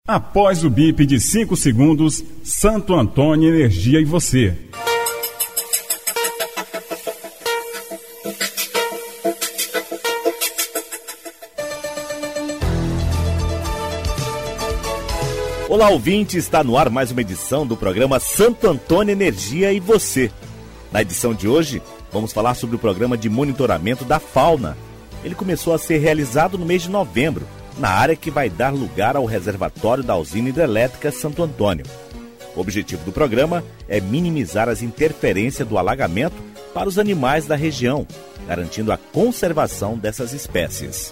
Após o bip de 5 segundos, Santo Antônio Energia e você. Olá, ouvinte, está no ar mais uma edição do programa Santo Antônio Energia e você. Na edição de hoje, vamos falar sobre o programa de monitoramento da fauna. Ele começou a ser realizado no mês de novembro, na área que vai dar lugar ao reservatório da usina hidrelétrica Santo Antônio. O objetivo do programa é minimizar as interferências do alagamento para os animais da região, garantindo a conservação dessas espécies.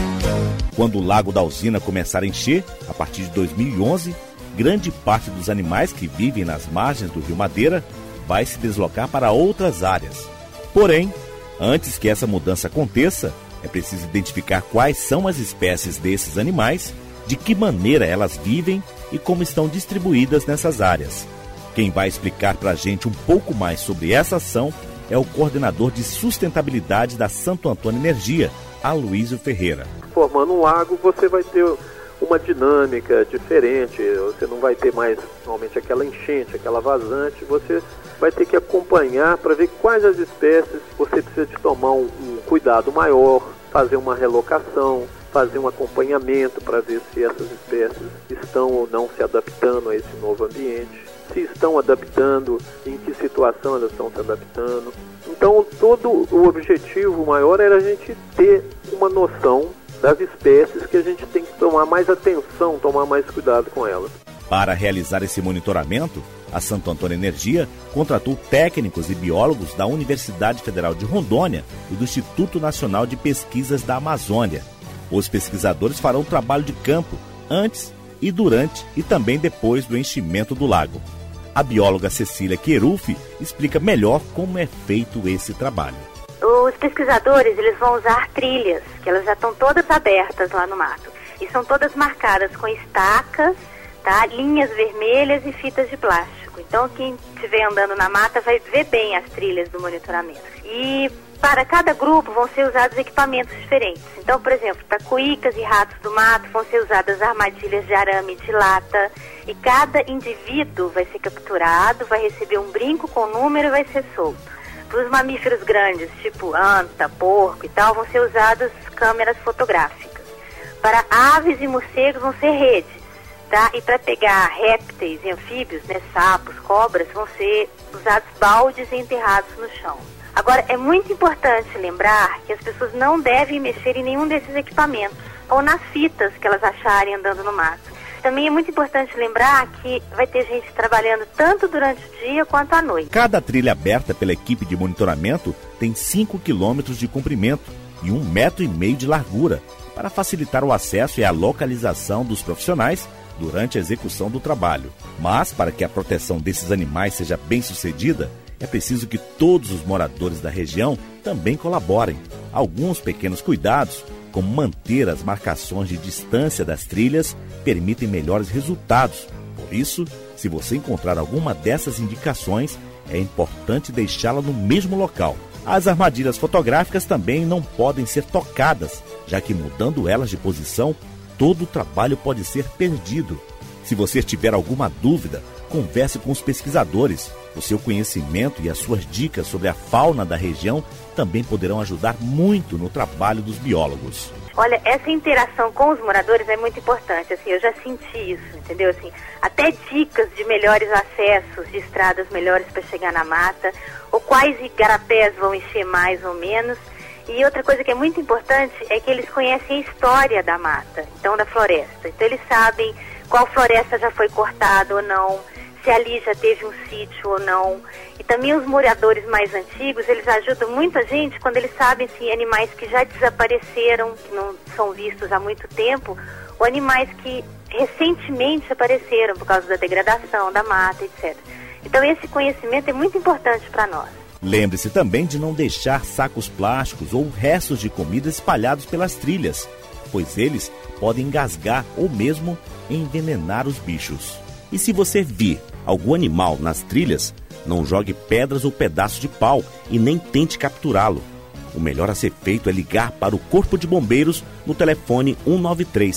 Quando o lago da usina começar a encher, a partir de 2011, grande parte dos animais que vivem nas margens do Rio Madeira vai se deslocar para outras áreas. Porém, antes que essa mudança aconteça, é preciso identificar quais são as espécies desses animais, de que maneira elas vivem e como estão distribuídas nessas áreas. Quem vai explicar para a gente um pouco mais sobre essa ação é o coordenador de sustentabilidade da Santo Antônio Energia, Aloísio Ferreira. Formando um lago, você vai ter uma dinâmica diferente, você não vai ter mais normalmente aquela enchente, aquela vazante, você vai ter que acompanhar para ver quais as espécies você precisa de tomar um cuidado maior, fazer uma relocação, fazer um acompanhamento para ver se essas espécies estão ou não se adaptando a esse novo ambiente, se estão adaptando, em que situação elas estão se adaptando. Então, todo o objetivo maior era a gente ter uma noção das espécies que a gente tem que tomar mais atenção, tomar mais cuidado com elas. Para realizar esse monitoramento, a Santo Antônio Energia contratou técnicos e biólogos da Universidade Federal de Rondônia e do Instituto Nacional de Pesquisas da Amazônia. Os pesquisadores farão trabalho de campo antes e durante e também depois do enchimento do lago. A bióloga Cecília Querulfi explica melhor como é feito esse trabalho. Os pesquisadores eles vão usar trilhas, que elas já estão todas abertas lá no mato. E são todas marcadas com estacas, tá? Linhas vermelhas e fitas de plástico. Então, quem estiver andando na mata vai ver bem as trilhas do monitoramento. E para cada grupo vão ser usados equipamentos diferentes. Então, por exemplo, para cuícas e ratos do mato vão ser usadas armadilhas de arame de lata. E cada indivíduo vai ser capturado, vai receber um brinco com número e vai ser solto. Para os mamíferos grandes, tipo anta, porco e tal, vão ser usadas câmeras fotográficas. Para aves e morcegos vão ser redes. Tá? E para pegar répteis e anfíbios, né, sapos, cobras, vão ser usados baldes e enterrados no chão. Agora, é muito importante lembrar que as pessoas não devem mexer em nenhum desses equipamentos ou nas fitas que elas acharem andando no mato. Também é muito importante lembrar que vai ter gente trabalhando tanto durante o dia quanto à noite. Cada trilha aberta pela equipe de monitoramento tem 5 quilômetros de comprimento e 1,5 metro de largura, para facilitar o acesso e a localização dos profissionais durante a execução do trabalho. Mas, para que a proteção desses animais seja bem sucedida, é preciso que todos os moradores da região também colaborem. Alguns pequenos cuidados, como manter as marcações de distância das trilhas, permitem melhores resultados. Por isso, se você encontrar alguma dessas indicações, é importante deixá-la no mesmo local. As armadilhas fotográficas também não podem ser tocadas, já que mudando elas de posição, todo o trabalho pode ser perdido. Se você tiver alguma dúvida, converse com os pesquisadores. O seu conhecimento e as suas dicas sobre a fauna da região também poderão ajudar muito no trabalho dos biólogos. Olha, essa interação com os moradores é muito importante, assim, eu já senti isso, entendeu? Assim, até dicas de melhores acessos, de estradas melhores para chegar na mata, ou quais igarapés vão encher mais ou menos. E outra coisa que é muito importante é que eles conhecem a história da mata, então da floresta. Então eles sabem qual floresta já foi cortada ou não, se ali já teve um sítio ou não. E também os moradores mais antigos, eles ajudam muita gente quando eles sabem se animais que já desapareceram, que não são vistos há muito tempo, ou animais que recentemente apareceram por causa da degradação da mata, etc. Então esse conhecimento é muito importante para nós. Lembre-se também de não deixar sacos plásticos ou restos de comida espalhados pelas trilhas, pois eles podem engasgar ou mesmo envenenar os bichos. E se você vir algum animal nas trilhas, não jogue pedras ou pedaços de pau e nem tente capturá-lo. O melhor a ser feito é ligar para o Corpo de Bombeiros no telefone 193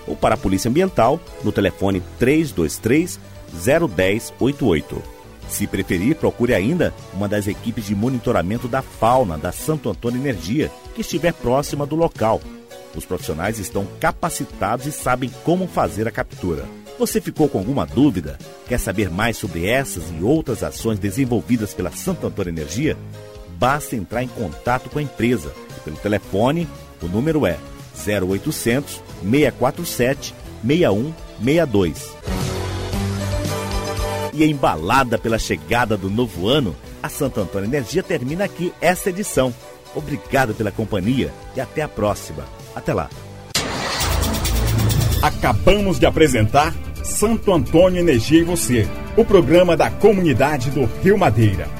ou para a Polícia Ambiental no telefone 323-01088. Se preferir, procure ainda uma das equipes de monitoramento da fauna da Santo Antônio Energia, que estiver próxima do local. Os profissionais estão capacitados e sabem como fazer a captura. Você ficou com alguma dúvida? Quer saber mais sobre essas e outras ações desenvolvidas pela Santo Antônio Energia? Basta entrar em contato com a empresa. Pelo telefone, o número é 0800 647 6162. E embalada pela chegada do novo ano, a Santo Antônio Energia termina aqui esta edição. Obrigado pela companhia e até a próxima. Até lá. Acabamos de apresentar Santo Antônio Energia e Você, o programa da comunidade do Rio Madeira.